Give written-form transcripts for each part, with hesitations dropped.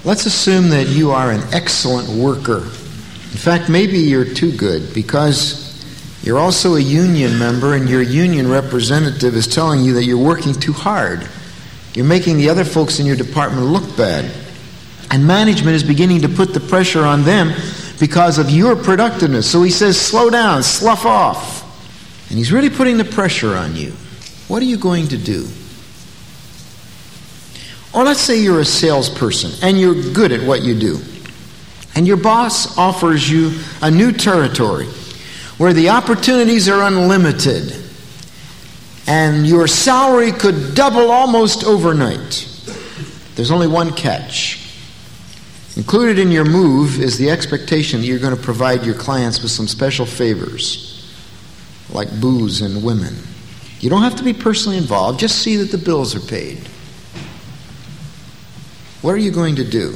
Let's assume that you are an excellent worker. In fact, maybe you're too good because you're also a union member and your union representative is telling you that you're working too hard. You're making the other folks in your department look bad. And management is beginning to put the pressure on them because of your productiveness. So he says, slow down, slough off. And he's really putting the pressure on you. What are you going to do? Or let's say you're a salesperson and you're good at what you do. And your boss offers you a new territory where the opportunities are unlimited. And your salary could double almost overnight. There's only one catch. Included in your move is the expectation that you're going to provide your clients with some special favors, like booze and women. You don't have to be personally involved. Just see that the bills are paid. What are you going to do?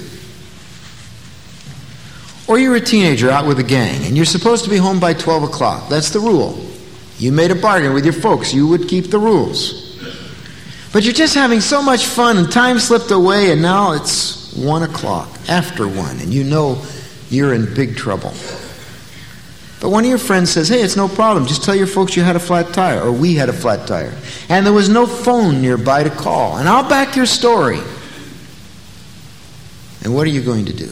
Or you're a teenager out with a gang, and you're supposed to be home by 12 o'clock. That's the rule. You made a bargain with your folks. You would keep the rules. But you're just having so much fun, and time slipped away, and now it's 1 o'clock, after 1, and you know you're in big trouble. But one of your friends says, hey, it's no problem. Just tell your folks you had a flat tire, or we had a flat tire. And there was no phone nearby to call, and I'll back your story. And what are you going to do?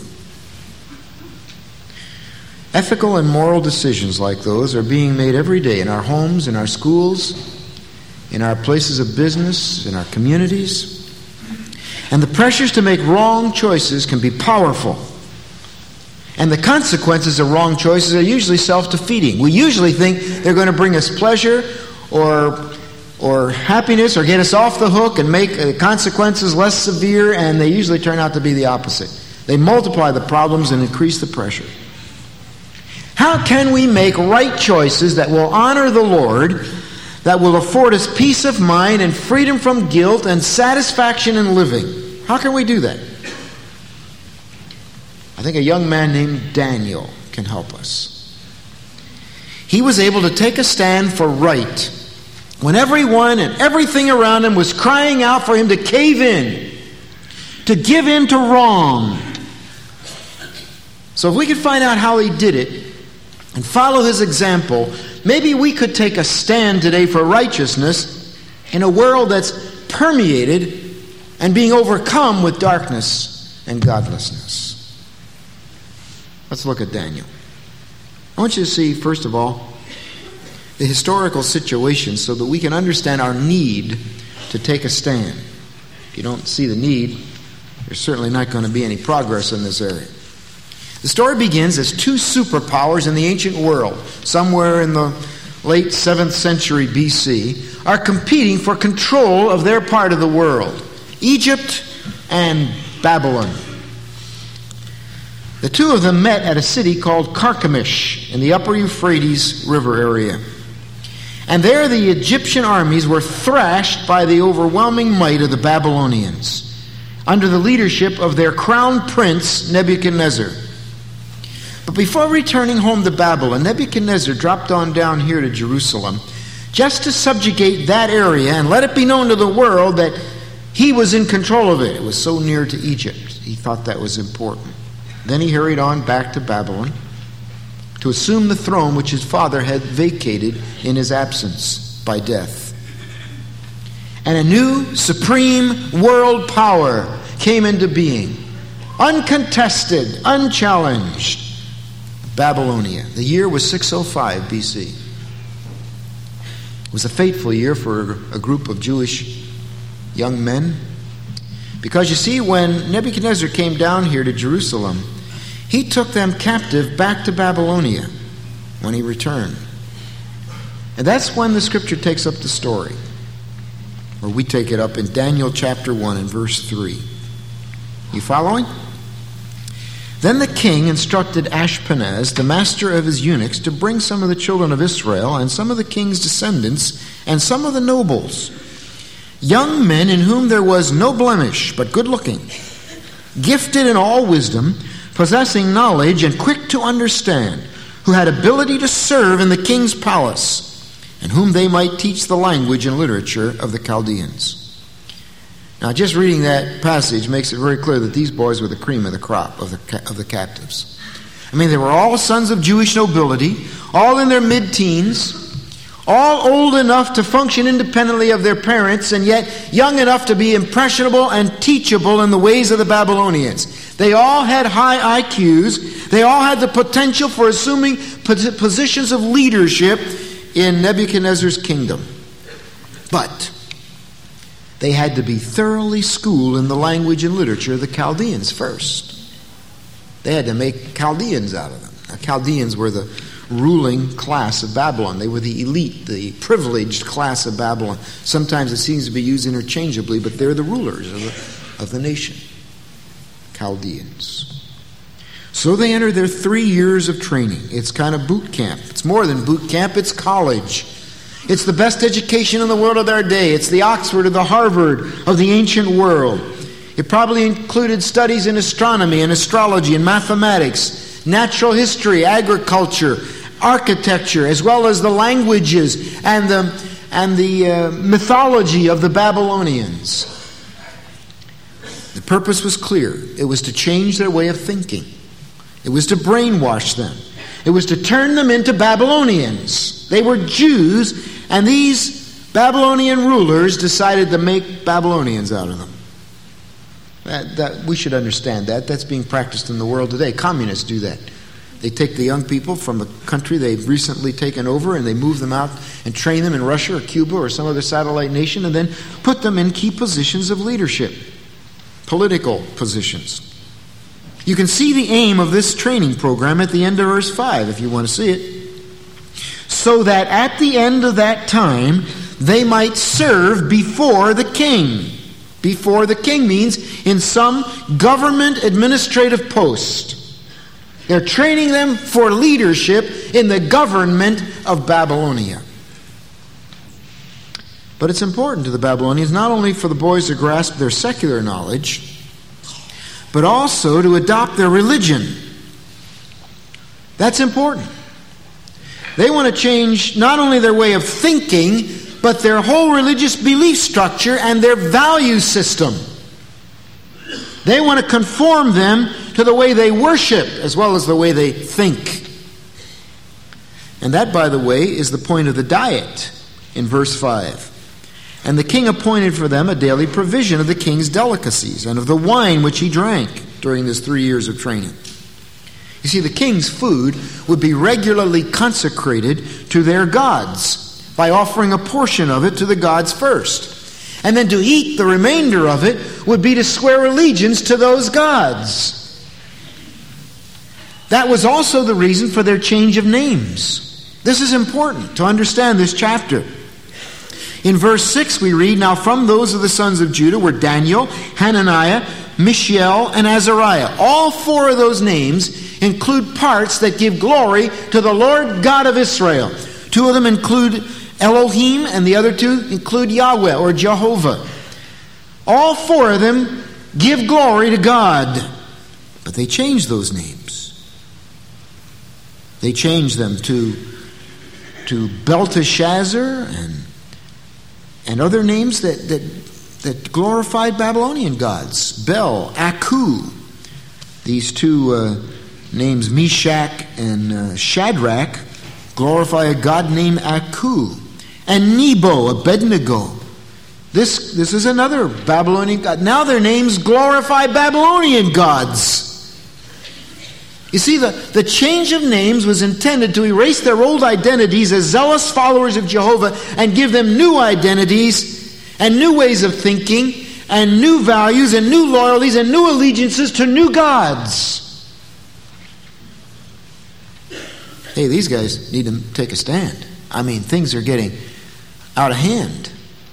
Ethical and moral decisions like those are being made every day in our homes, in our schools, in our places of business, in our communities. And the pressures to make wrong choices can be powerful. And the consequences of wrong choices are usually self-defeating. We usually think they're going to bring us pleasure or happiness or get us off the hook and make the consequences less severe, and they usually turn out to be the opposite. They multiply the problems and increase the pressure. How can we make right choices that will honor the Lord, that will afford us peace of mind and freedom from guilt and satisfaction in living? How can we do that? I think a young man named Daniel can help us. He was able to take a stand for right when everyone and everything around him was crying out for him to cave in, to give in to wrong. So if we could find out how he did it and follow his example, maybe we could take a stand today for righteousness in a world that's permeated and being overcome with darkness and godlessness. Let's look at Daniel. I want you to see, first of all, the historical situation so that we can understand our need to take a stand. If you don't see the need, there's certainly not going to be any progress in this area. The story begins as two superpowers in the ancient world, somewhere in the late 7th century BC, are competing for control of their part of the world, Egypt and Babylon. The two of them met at a city called Carchemish in the upper Euphrates River area. And there the Egyptian armies were thrashed by the overwhelming might of the Babylonians, under the leadership of their crown prince Nebuchadnezzar. But before returning home to Babylon, Nebuchadnezzar dropped on down here to Jerusalem just to subjugate that area and let it be known to the world that he was in control of it. It was so near to Egypt. He thought that was important. Then he hurried on back to Babylon to assume the throne which his father had vacated in his absence by death. And a new supreme world power came into being, uncontested, unchallenged. Babylonia. The year was 605 BC. It was a fateful year for a group of Jewish young men. Because you see, when Nebuchadnezzar came down here to Jerusalem, he took them captive back to Babylonia when he returned. And that's when the scripture takes up the story. Or we take it up in Daniel chapter 1 and verse 3. You following? Then the king instructed Ashpenaz, the master of his eunuchs, to bring some of the children of Israel and some of the king's descendants and some of the nobles, young men in whom there was no blemish, but good-looking, gifted in all wisdom, possessing knowledge and quick to understand, who had ability to serve in the king's palace, and whom they might teach the language and literature of the Chaldeans. Now, just reading that passage makes it very clear that these boys were the cream of the crop of the captives. I mean, they were all sons of Jewish nobility, all in their mid-teens, all old enough to function independently of their parents, and yet young enough to be impressionable and teachable in the ways of the Babylonians. They all had high IQs. They all had the potential for assuming positions of leadership in Nebuchadnezzar's kingdom. But they had to be thoroughly schooled in the language and literature of the Chaldeans first. They had to make Chaldeans out of them. Now, Chaldeans were the ruling class of Babylon. They were the elite, the privileged class of Babylon. Sometimes it seems to be used interchangeably, but they're the rulers of the nation. Chaldeans. So they enter their 3 years of training. It's kind of boot camp. It's more than boot camp, it's college. It's the best education in the world of their day. It's the Oxford or the Harvard of the ancient world. It probably included studies in astronomy and astrology and mathematics, natural history, agriculture, architecture, as well as the languages and the mythology of the Babylonians. The purpose was clear. It was to change their way of thinking. It was to brainwash them. It was to turn them into Babylonians. They were Jews, and these Babylonian rulers decided to make Babylonians out of them. That we should understand that. That's being practiced in the world today. Communists do that. They take the young people from the country they've recently taken over and they move them out and train them in Russia or Cuba or some other satellite nation and then put them in key positions of leadership, political positions. You can see the aim of this training program at the end of verse 5 if you want to see it. So that at the end of that time they might serve before the king. Before the king means in some government administrative post. They're training them for leadership in the government of Babylonia. But it's important to the Babylonians not only for the boys to grasp their secular knowledge, but also to adopt their religion. That's important. They want to change not only their way of thinking, but their whole religious belief structure and their value system. They want to conform them to the way they worship as well as the way they think. And that, by the way, is the point of the diet in verse 5. And the king appointed for them a daily provision of the king's delicacies and of the wine which he drank during this 3 years of training. You see, the king's food would be regularly consecrated to their gods by offering a portion of it to the gods first. And then to eat the remainder of it would be to swear allegiance to those gods. That was also the reason for their change of names. This is important to understand this chapter. In verse 6 we read, Now from those of the sons of Judah were Daniel, Hananiah, Mishael, and Azariah. All 4 of those names include parts that give glory to the Lord God of Israel. 2 of them include Elohim, and the other 2 include Yahweh or Jehovah. All 4 of them give glory to God. But they changed those names. They changed them to Belteshazzar and other names that glorified Babylonian gods. Bel, Aku. These 2 names, Meshach and Shadrach, glorify a god named Aku. And Nebo, Abednego. This is another Babylonian god. Now their names glorify Babylonian gods. You see, the change of names was intended to erase their old identities as zealous followers of Jehovah and give them new identities and new ways of thinking and new values and new loyalties and new allegiances to new gods. Hey, these guys need to take a stand. I mean, things are getting out of hand.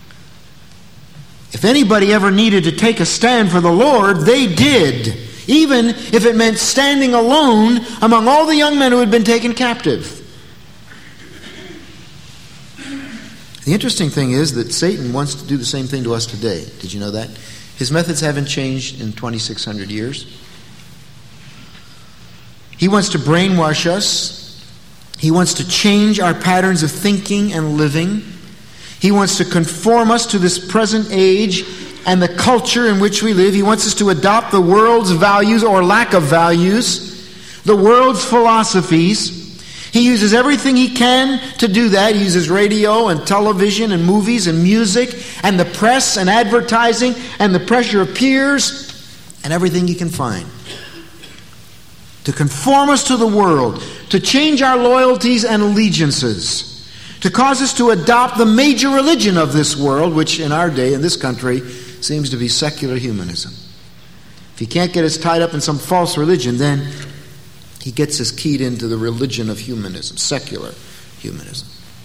If anybody ever needed to take a stand for the Lord, they did. Even if it meant standing alone among all the young men who had been taken captive. The interesting thing is that Satan wants to do the same thing to us today. Did you know that? His methods haven't changed in 2,600 years. He wants to brainwash us. He wants to change our patterns of thinking and living. He wants to conform us to this present age, and the culture in which we live. He wants us to adopt the world's values or lack of values, the world's philosophies. He uses everything he can to do that. He uses radio and television and movies and music and the press and advertising and the pressure of peers and everything he can find to conform us to the world, to change our loyalties and allegiances, to cause us to adopt the major religion of this world, which in our day, in this country, seems to be secular humanism. If he can't get us tied up in some false religion, then he gets us keyed into the religion of humanism, secular humanism.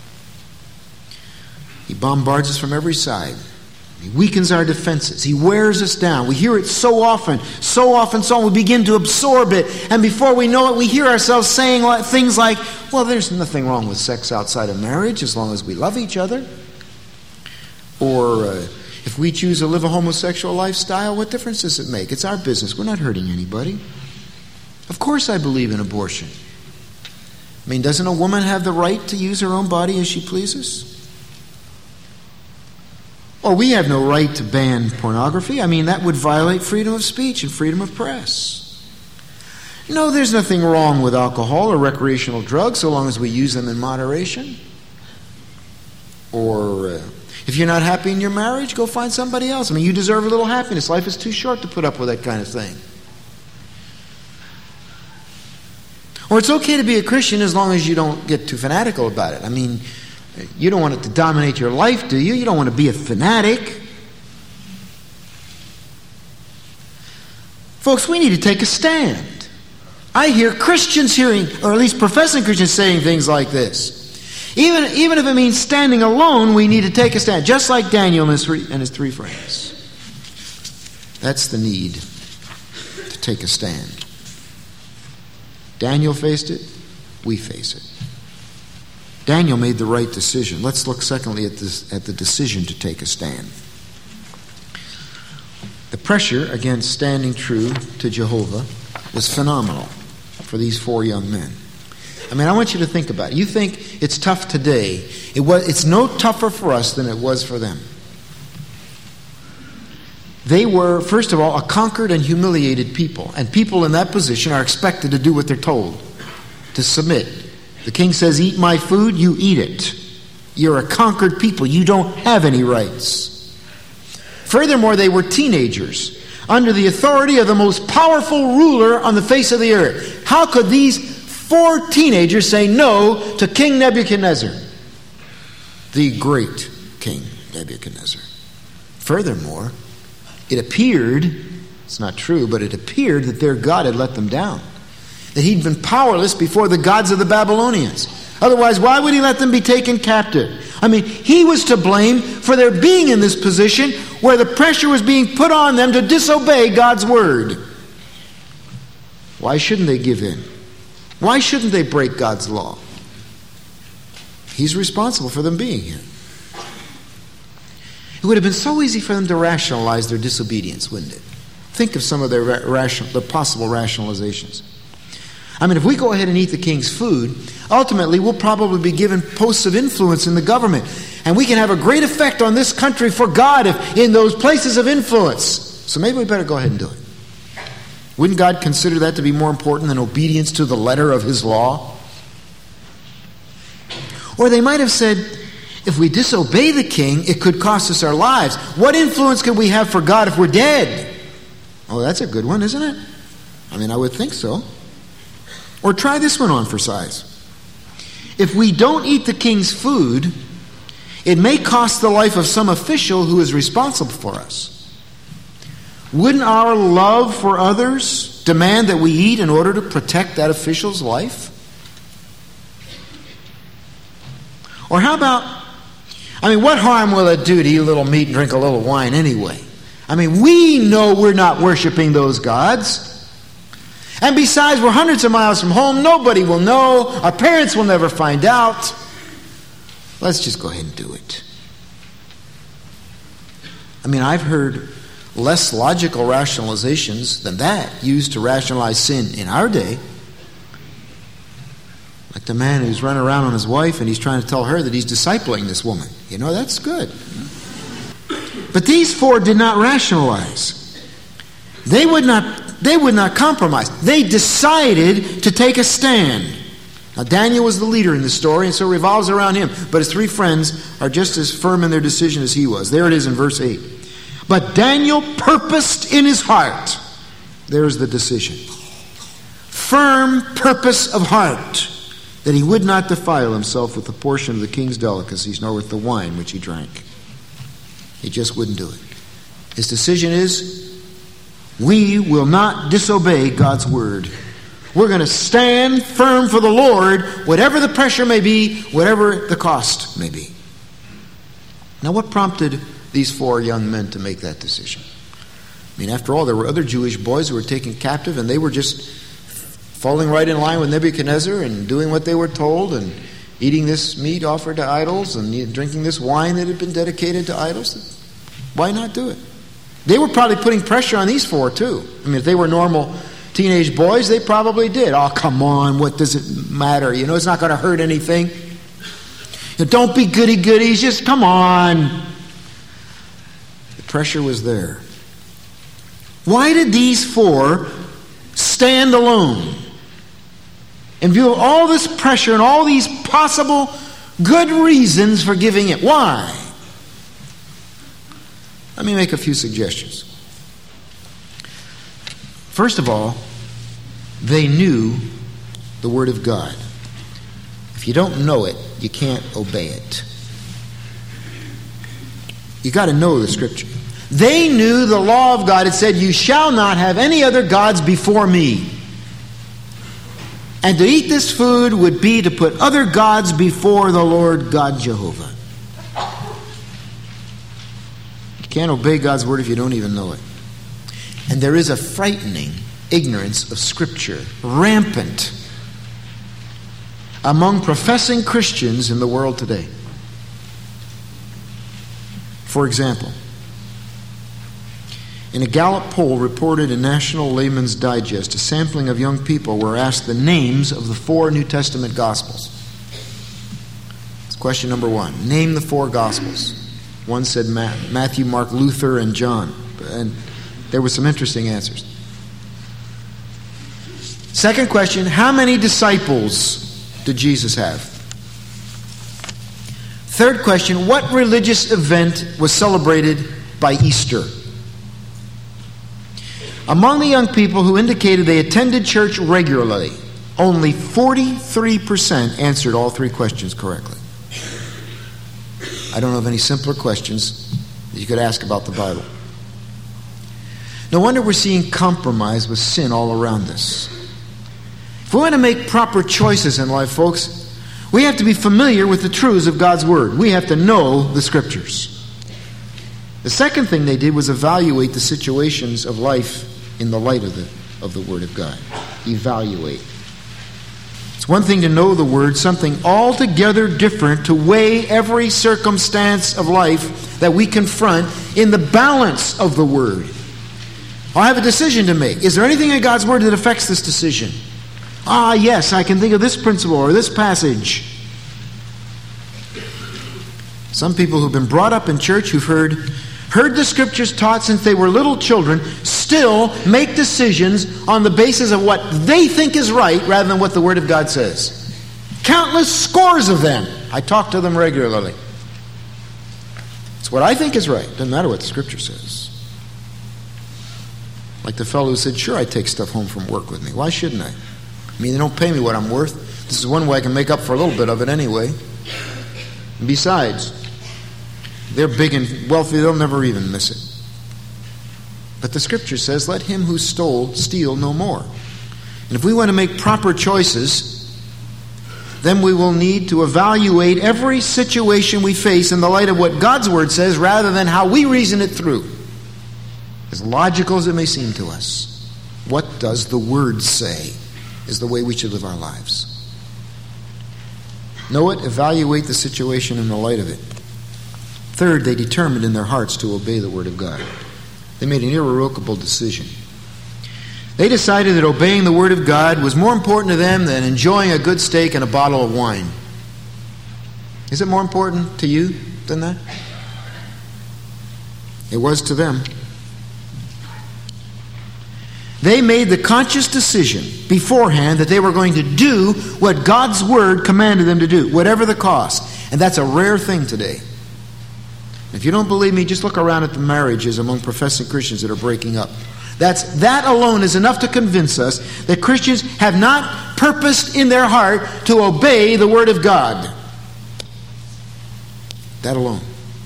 He bombards us from every side. He weakens our defenses. He wears us down. We hear it so often, we begin to absorb it. And before we know it, we hear ourselves saying things like, well, there's nothing wrong with sex outside of marriage as long as we love each other. Or if we choose to live a homosexual lifestyle, what difference does it make? It's our business. We're not hurting anybody. Of course I believe in abortion. I mean, doesn't a woman have the right to use her own body as she pleases? Or we have no right to ban pornography. I mean, that would violate freedom of speech and freedom of press. No, there's nothing wrong with alcohol or recreational drugs so long as we use them in moderation. Or if you're not happy in your marriage, go find somebody else. I mean, you deserve a little happiness. Life is too short to put up with that kind of thing. Or it's okay to be a Christian as long as you don't get too fanatical about it. I mean, you don't want it to dominate your life, do you? You don't want to be a fanatic. Folks, we need to take a stand. I hear Christians hearing, or at least professing Christians saying things like this. Even if it means standing alone, we need to take a stand. Just like Daniel and his three friends. That's the need to take a stand. Daniel faced it. We face it. Daniel made the right decision. Let's look secondly at the decision to take a stand. The pressure against standing true to Jehovah was phenomenal for these four young men. I mean, I want you to think about it. You think it's tough today. It's no tougher for us than it was for them. They were, first of all, a conquered and humiliated people. And people in that position are expected to do what they're told, to submit. The king says, eat my food, you eat it. You're a conquered people. You don't have any rights. Furthermore, they were teenagers under the authority of the most powerful ruler on the face of the earth. How could these four teenagers say no to King Nebuchadnezzar, the great King Nebuchadnezzar? Furthermore, it appeared, it's not true, but it appeared that their God had let them down. That he'd been powerless before the gods of the Babylonians. Otherwise, why would he let them be taken captive? I mean, he was to blame for their being in this position where the pressure was being put on them to disobey God's word. Why shouldn't they give in? Why shouldn't they break God's law? He's responsible for them being here. It would have been so easy for them to rationalize their disobedience, wouldn't it? Think of some of their possible rationalizations. I mean, if we go ahead and eat the king's food, ultimately we'll probably be given posts of influence in the government. And we can have a great effect on this country for God in those places of influence. So maybe we better go ahead and do it. Wouldn't God consider that to be more important than obedience to the letter of his law? Or they might have said, if we disobey the king, it could cost us our lives. What influence could we have for God if we're dead? Oh, that's a good one, isn't it? I mean, I would think so. Or try this one on for size. If we don't eat the king's food, it may cost the life of some official who is responsible for us. Wouldn't our love for others demand that we eat in order to protect that official's life? Or how about, what harm will it do to eat a little meat and drink a little wine anyway? We know we're not worshiping those gods. And besides, we're hundreds of miles from home. Nobody will know. Our parents will never find out. Let's just go ahead and do it. I've heard less logical rationalizations than that used to rationalize sin in our day. Like the man who's running around on his wife and he's trying to tell her that he's discipling this woman. That's good. But these four did not rationalize. They would not compromise. They decided to take a stand. Now, Daniel was the leader in the story, and so it revolves around him. But his three friends are just as firm in their decision as he was. There it is in verse 8. But Daniel purposed in his heart. There's the decision. Firm purpose of heart, that he would not defile himself with a portion of the king's delicacies, nor with the wine which he drank. He just wouldn't do it. His decision is, we will not disobey God's word. We're going to stand firm for the Lord, whatever the pressure may be, whatever the cost may be. Now, what prompted these four young men to make that decision? I mean, after all, there were other Jewish boys who were taken captive, and they were just falling right in line with Nebuchadnezzar and doing what they were told and eating this meat offered to idols and drinking this wine that had been dedicated to idols. Why not do it? They were probably putting pressure on these four, too. I mean, if they were normal teenage boys, they probably did. Oh, come on, what does it matter? You know, it's not going to hurt anything. You know, don't be goody-goodies, just come on. The pressure was there. Why did these four stand alone in view of all this pressure and all these possible good reasons for giving it? Why? Let me make a few suggestions. First of all, they knew the Word of God. If you don't know it, you can't obey it. You got to know the Scripture. They knew the law of God. It said, you shall not have any other gods before me. And to eat this food would be to put other gods before the Lord God Jehovah. You can't obey God's word if you don't even know it. And there is a frightening ignorance of Scripture, rampant, among professing Christians in the world today. For example, in a Gallup poll reported in National Layman's Digest, a sampling of young people were asked the names of the 4 New Testament Gospels. It's question number 1. Name the 4 Gospels. One said Matthew, Mark, Luther, and John. And there were some interesting answers. Second question, how many disciples did Jesus have? Third question, what religious event was celebrated by Easter? Among the young people who indicated they attended church regularly, only 43% answered all 3 questions correctly. I don't know of any simpler questions that you could ask about the Bible. No wonder we're seeing compromise with sin all around us. If we want to make proper choices in life, folks, we have to be familiar with the truths of God's Word. We have to know the Scriptures. The second thing they did was evaluate the situations of life in the light of the Word of God. Evaluate. It's one thing to know the Word, something altogether different to weigh every circumstance of life that we confront in the balance of the Word. I have a decision to make. Is there anything in God's Word that affects this decision? Yes, I can think of this principle or this passage. Some people who've been brought up in church, who've heard the Scriptures taught since they were little children, still make decisions on the basis of what they think is right rather than what the Word of God says. Countless scores of them. I talk to them regularly. It's what I think is right. Doesn't matter what the Scripture says. Like the fellow who said, sure, I take stuff home from work with me. Why shouldn't I? I mean, they don't pay me what I'm worth. This is one way I can make up for a little bit of it anyway. And besides, they're big and wealthy, they'll never even miss it. But the Scripture says, let him who stole steal no more. And if we want to make proper choices, then we will need to evaluate every situation we face in the light of what God's Word says rather than how we reason it through. As logical as it may seem to us, what does the Word say is the way we should live our lives. Know it, evaluate the situation in the light of it. Third, they determined in their hearts to obey the Word of God. They made an irrevocable decision. They decided that obeying the Word of God was more important to them than enjoying a good steak and a bottle of wine. Is it more important to you than that? It was to them. They made the conscious decision beforehand that they were going to do what God's Word commanded them to do, whatever the cost. And that's a rare thing today. If you don't believe me, just look around at the marriages among professing Christians that are breaking up. That alone is enough to convince us that Christians have not purposed in their heart to obey the Word of God. That alone.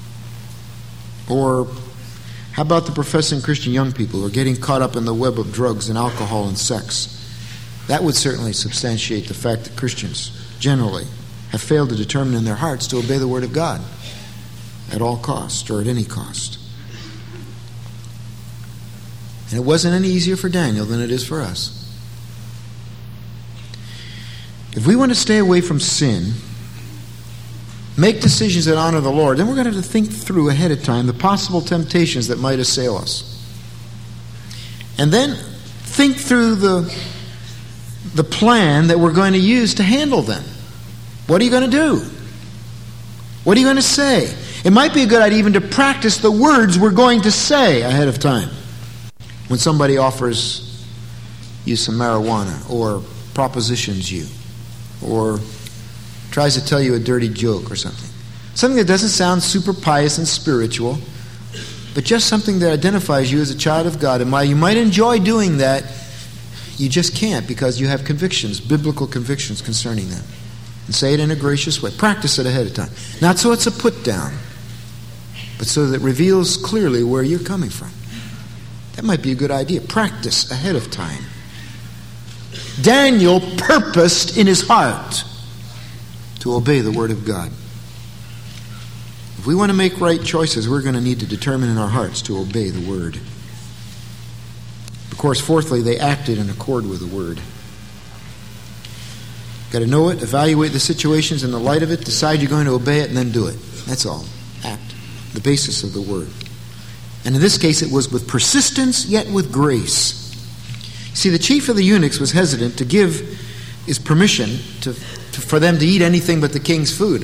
Or how about the professing Christian young people who are getting caught up in the web of drugs and alcohol and sex? That would certainly substantiate the fact that Christians generally have failed to determine in their hearts to obey the Word of God at all cost or at any cost. And it wasn't any easier for Daniel than it is for us. If we want to stay away from sin, make decisions that honor the Lord, then we're going to have to think through ahead of time the possible temptations that might assail us. And then think through the plan that we're going to use to handle them. What are you going to do? What are you going to say? It might be a good idea even to practice the words we're going to say ahead of time. When somebody offers you some marijuana or propositions you or tries to tell you a dirty joke or something. Something that doesn't sound super pious and spiritual, but just something that identifies you as a child of God. And while you might enjoy doing that, you just can't because you have convictions, biblical convictions concerning them. And say it in a gracious way. Practice it ahead of time. Not so it's a put down, but so that it reveals clearly where you're coming from. That might be a good idea. Practice ahead of time. Daniel purposed in his heart to obey the Word of God. If we want to make right choices, we're going to need to determine in our hearts to obey the Word. Of course, fourthly, they acted in accord with the Word. Got to know it, evaluate the situations in the light of it, decide you're going to obey it, and then do it. That's all. Act. The basis of the Word. And in this case, it was with persistence, yet with grace. See, the chief of the eunuchs was hesitant to give his permission for them to eat anything but the king's food.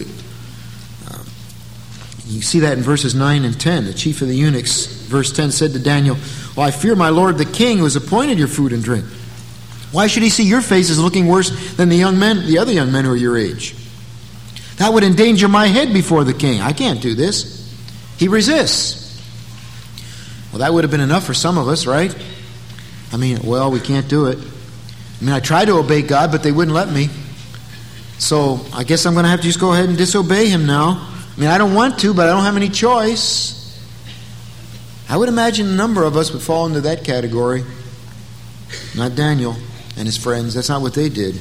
You see that in verses 9 and 10. The chief of the eunuchs, verse 10, said to Daniel, "Well, I fear my lord the king who has appointed your food and drink. Why should he see your faces looking worse than the other young men who are your age? That would endanger my head before the king. I can't do this." He resists. Well, that would have been enough for some of us, right? We can't do it. I tried to obey God, but they wouldn't let me. So I guess I'm going to have to just go ahead and disobey him now. I don't want to, but I don't have any choice. I would imagine a number of us would fall into that category. Not Daniel and his friends. That's not what they did.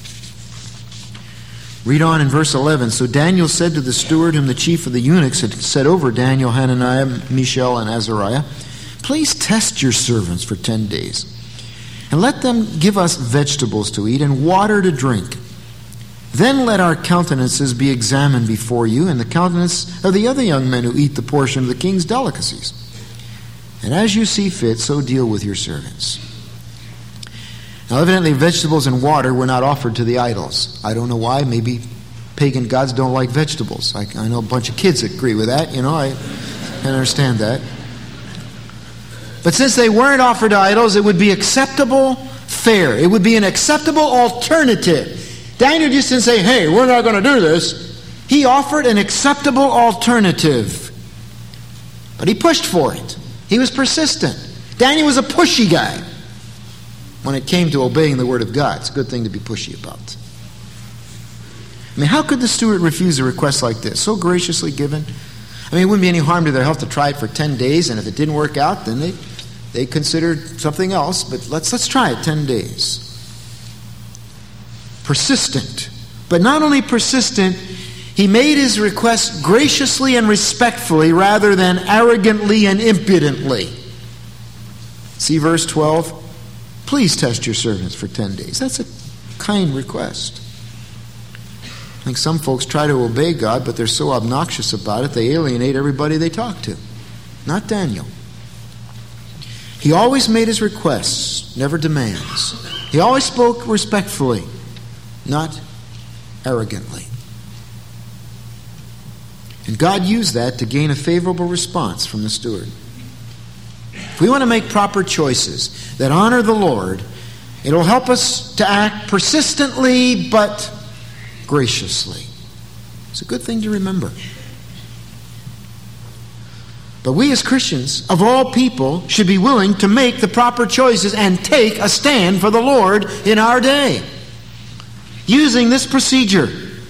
Read on in verse 11. So Daniel said to the steward whom the chief of the eunuchs had set over Daniel, Hananiah, Mishael, and Azariah, "Please test your servants for 10 days, and let them give us vegetables to eat and water to drink. Then let our countenances be examined before you, and the countenance of the other young men who eat the portion of the king's delicacies. And as you see fit, so deal with your servants." Now, evidently, vegetables and water were not offered to the idols. I don't know why. Maybe pagan gods don't like vegetables. I know a bunch of kids that agree with that. I can understand that. But since they weren't offered to idols, it would be acceptable fare. It would be an acceptable alternative. Daniel just didn't say, "Hey, we're not going to do this." He offered an acceptable alternative. But he pushed for it. He was persistent. Daniel was a pushy guy. When it came to obeying the Word of God, it's a good thing to be pushy about. How could the steward refuse a request like this, so graciously given? It wouldn't be any harm to their health to try it for 10 days, and if it didn't work out, then they considered something else, but let's try it 10 days. Persistent. But not only persistent, he made his request graciously and respectfully rather than arrogantly and impudently. See verse 12? "Please test your servants for 10 days. That's a kind request. I think some folks try to obey God, but they're so obnoxious about it, they alienate everybody they talk to. Not Daniel. He always made his requests, never demands. He always spoke respectfully, not arrogantly. And God used that to gain a favorable response from the steward. if we want to make proper choices that honor the Lord, it'll help us to act persistently but graciously. It's a good thing to remember. But we as Christians, of all people, should be willing to make the proper choices and take a stand for the Lord in our day, using this procedure.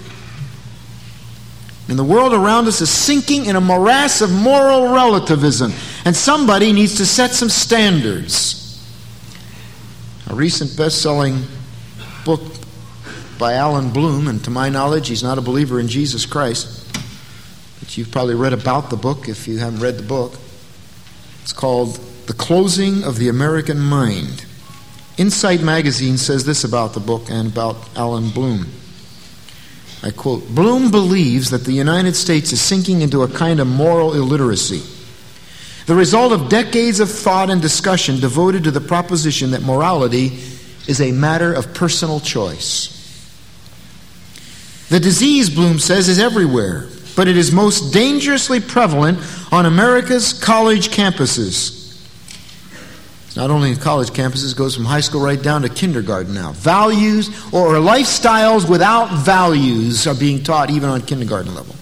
And the world around us is sinking in a morass of moral relativism, and somebody needs to set some standards. A recent best-selling book by Alan Bloom, and to my knowledge, he's not a believer in Jesus Christ, but you've probably read about the book if you haven't read the book. It's called The Closing of the American Mind. Insight magazine says this about the book and about Alan Bloom. I quote, "Bloom believes that the United States is sinking into a kind of moral illiteracy, the result of decades of thought and discussion devoted to the proposition that morality is a matter of personal choice. The disease," Bloom says, "is everywhere, but it is most dangerously prevalent on America's college campuses." It's not only in college campuses, it goes from high school right down to kindergarten now. Values or lifestyles without values are being taught even on kindergarten level.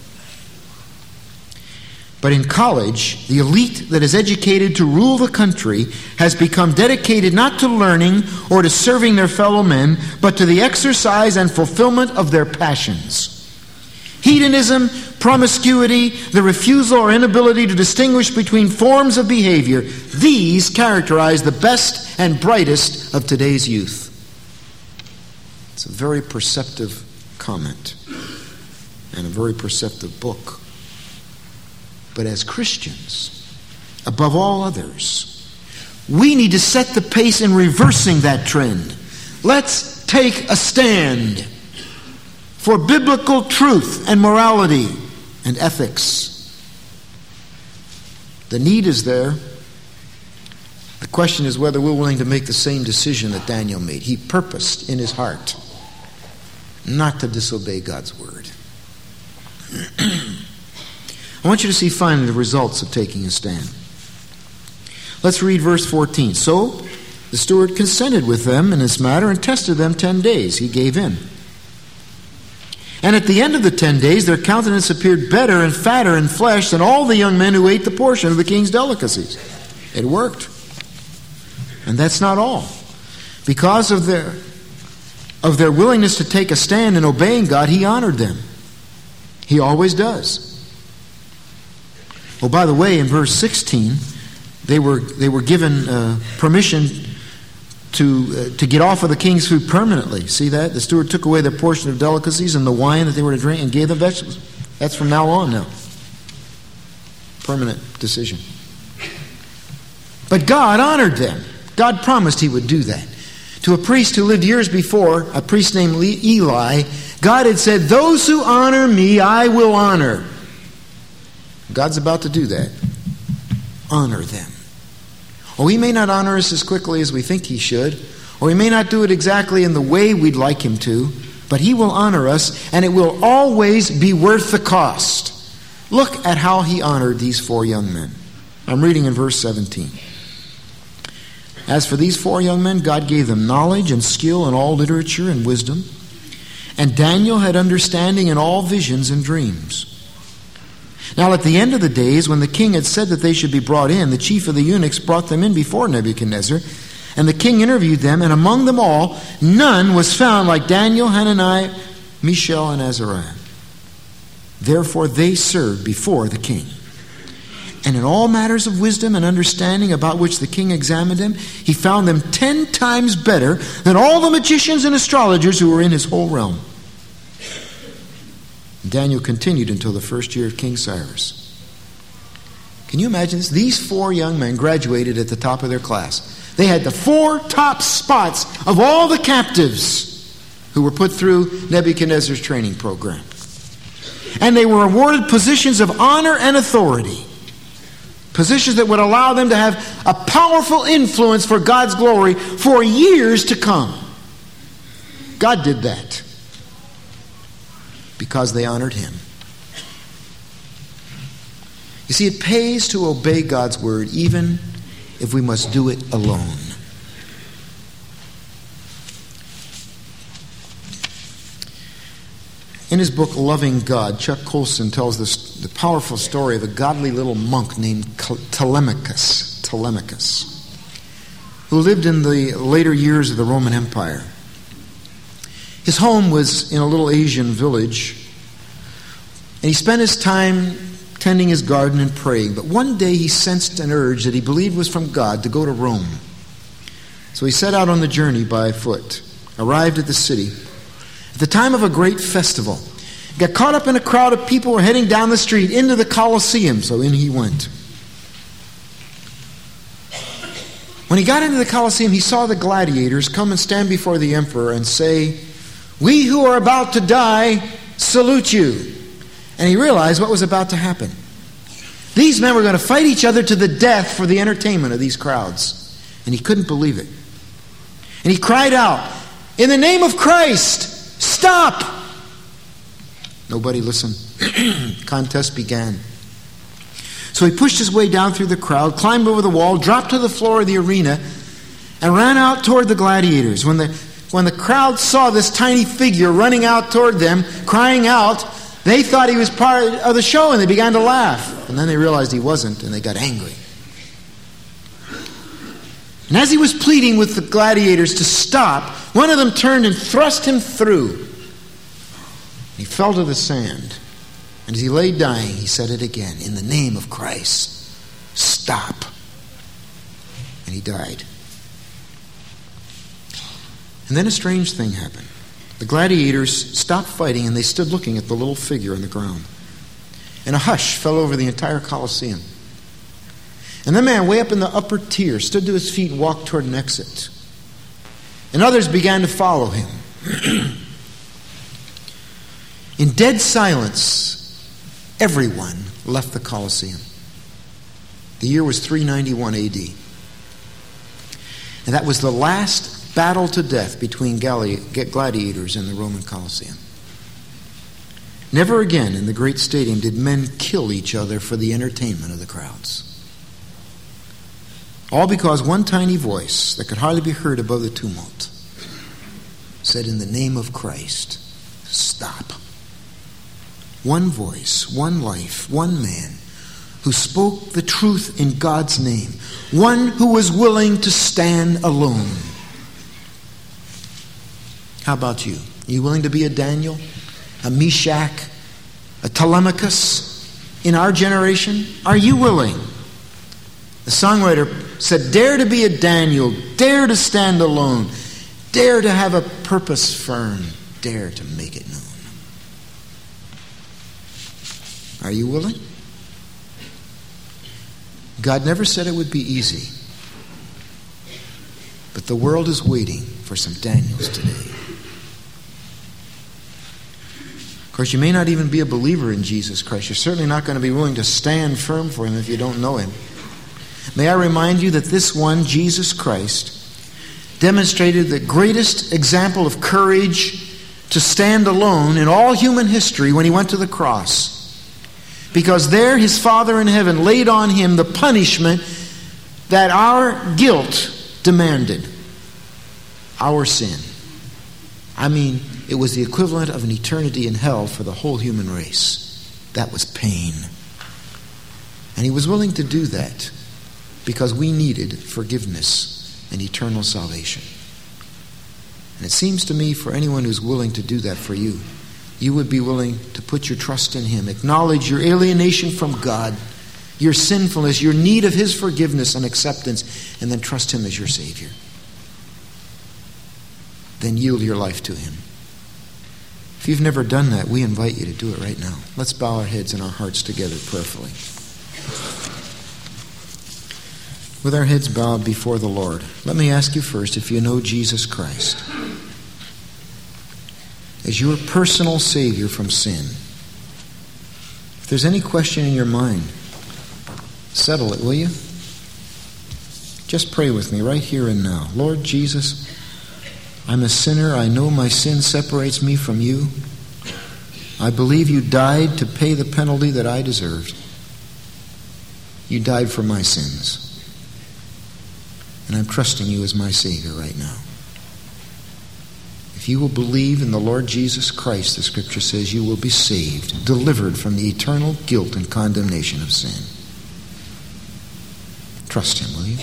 But in college, the elite that is educated to rule the country has become dedicated not to learning or to serving their fellow men, but to the exercise and fulfillment of their passions. Hedonism, promiscuity, the refusal or inability to distinguish between forms of behavior, these characterize the best and brightest of today's youth. It's a very perceptive comment and a very perceptive book. But as Christians, above all others, we need to set the pace in reversing that trend. Let's take a stand for biblical truth and morality and ethics. The need is there. The question is whether we're willing to make the same decision that Daniel made. He purposed in his heart not to disobey God's word. I want you to see finally the results of taking a stand. Let's read verse 14. "So the steward consented with them in this matter and tested them 10 days. He gave in. And at the end of the 10 days, their countenance appeared better and fatter in flesh than all the young men who ate the portion of the king's delicacies." It worked. And that's not all. Because of their willingness to take a stand in obeying God, he honored them. He always does. Oh, by the way, in verse 16, they were given permission to get off of the king's food permanently. See that? The steward took away their portion of delicacies and the wine that they were to drink and gave them vegetables. That's from now on now. Permanent decision. But God honored them. God promised he would do that. To a priest who lived years before, a priest named Eli, God had said, "Those who honor me, I will honor." God's about to do that. Honor them. Or he may not honor us as quickly as we think he should, or he may not do it exactly in the way we'd like him to, but he will honor us, and it will always be worth the cost. Look at how he honored these 4 young men. I'm reading in verse 17. "As for these 4 young men, God gave them knowledge and skill in all literature and wisdom, and Daniel had understanding in all visions and dreams. Now at the end of the days, when the king had said that they should be brought in, the chief of the eunuchs brought them in before Nebuchadnezzar, and the king interviewed them, and among them all, none was found like Daniel, Hananiah, Mishael, and Azariah. Therefore they served before the king. And in all matters of wisdom and understanding about which the king examined them, he found them 10 times better than all the magicians and astrologers who were in his whole realm." Daniel continued until the first year of King Cyrus. Can you imagine this? These 4 young men graduated at the top of their class. They had the 4 top spots of all the captives who were put through Nebuchadnezzar's training program. And they were awarded positions of honor and authority. Positions that would allow them to have a powerful influence for God's glory for years to come. God did that because they honored him. You see, it pays to obey God's word even if we must do it alone. In his book, Loving God, Chuck Colson tells the powerful story of a godly little monk named Telemachus, who lived in the later years of the Roman Empire. His home was in a little Asian village, and he spent his time tending his garden and praying. But one day he sensed an urge that he believed was from God to go to Rome. So he set out on the journey by foot, arrived at the city at the time of a great festival, got caught up in a crowd of people who were heading down the street into the Colosseum, so in he went. When he got into the Colosseum, he saw the gladiators come and stand before the emperor and say, "We who are about to die salute you." And he realized what was about to happen. These men were going to fight each other to the death for the entertainment of these crowds. And he couldn't believe it. And he cried out, "In the name of Christ, stop!" Nobody listened. Contest began. So he pushed his way down through the crowd, climbed over the wall, dropped to the floor of the arena, and ran out toward the gladiators. When the crowd saw this tiny figure running out toward them, crying out, they thought he was part of the show, and they began to laugh. And then they realized he wasn't, and they got angry. And as he was pleading with the gladiators to stop, one of them turned and thrust him through. He fell to the sand. And as he lay dying, he said it again, "In the name of Christ, stop." And he died. And then a strange thing happened. The gladiators stopped fighting and they stood looking at the little figure on the ground. And a hush fell over the entire Colosseum. And the man way up in the upper tier stood to his feet and walked toward an exit. And others began to follow him. In dead silence, everyone left the Colosseum. The year was 391 AD. And that was the last battle to death between gladiators in the Roman Colosseum. Never again in the great stadium did men kill each other for the entertainment of the crowds. All because one tiny voice that could hardly be heard above the tumult said, "In the name of Christ, stop." One voice, one life, one man who spoke the truth in God's name. One who was willing to stand alone. How about you? Are you willing to be a Daniel, a Meshach, a Telemachus in our generation? Are you willing? The songwriter said, "Dare to be a Daniel, dare to stand alone, dare to have a purpose firm, dare to make it known." Are you willing? God never said it would be easy, but the world is waiting for some Daniels today. Of course, you may not even be a believer in Jesus Christ. You're certainly not going to be willing to stand firm for him if you don't know him. May I remind you that this one, Jesus Christ, demonstrated the greatest example of courage to stand alone in all human history when he went to the cross. Because there his Father in heaven laid on him the punishment that our guilt demanded. Our sin. I mean, it was the equivalent of an eternity in hell for the whole human race. That was pain. And he was willing to do that because we needed forgiveness and eternal salvation. And it seems to me for anyone who's willing to do that for you, you would be willing to put your trust in him, acknowledge your alienation from God, your sinfulness, your need of his forgiveness and acceptance, and then trust him as your Savior. Then yield your life to him. If you've never done that, we invite you to do it right now. Let's bow our heads and our hearts together prayerfully. With our heads bowed before the Lord, let me ask you first if you know Jesus Christ as your personal Savior from sin. If there's any question in your mind, settle it, will you? Just pray with me right here and now. Lord Jesus, I'm a sinner. I know my sin separates me from you. I believe you died to pay the penalty that I deserved. You died for my sins. And I'm trusting you as my Savior right now. If you will believe in the Lord Jesus Christ, the Scripture says, you will be saved, delivered from the eternal guilt and condemnation of sin. Trust him, will you?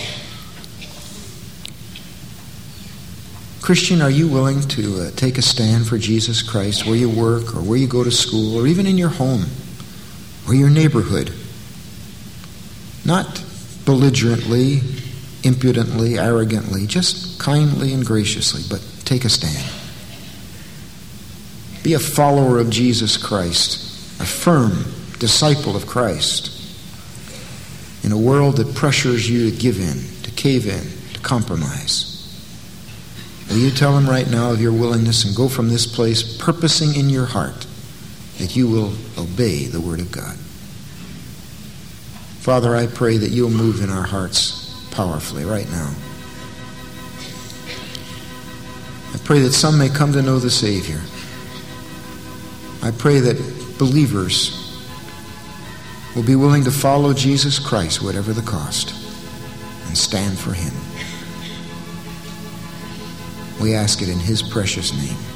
Christian, are you willing to take a stand for Jesus Christ where you work or where you go to school or even in your home or your neighborhood? Not belligerently, impudently, arrogantly, just kindly and graciously, but take a stand. Be a follower of Jesus Christ, a firm disciple of Christ in a world that pressures you to give in, to cave in, to compromise. Will you tell him right now of your willingness and go from this place purposing in your heart that you will obey the Word of God? Father, I pray that you'll move in our hearts powerfully right now. I pray that some may come to know the Savior. I pray that believers will be willing to follow Jesus Christ, whatever the cost, and stand for him. We ask it in his precious name.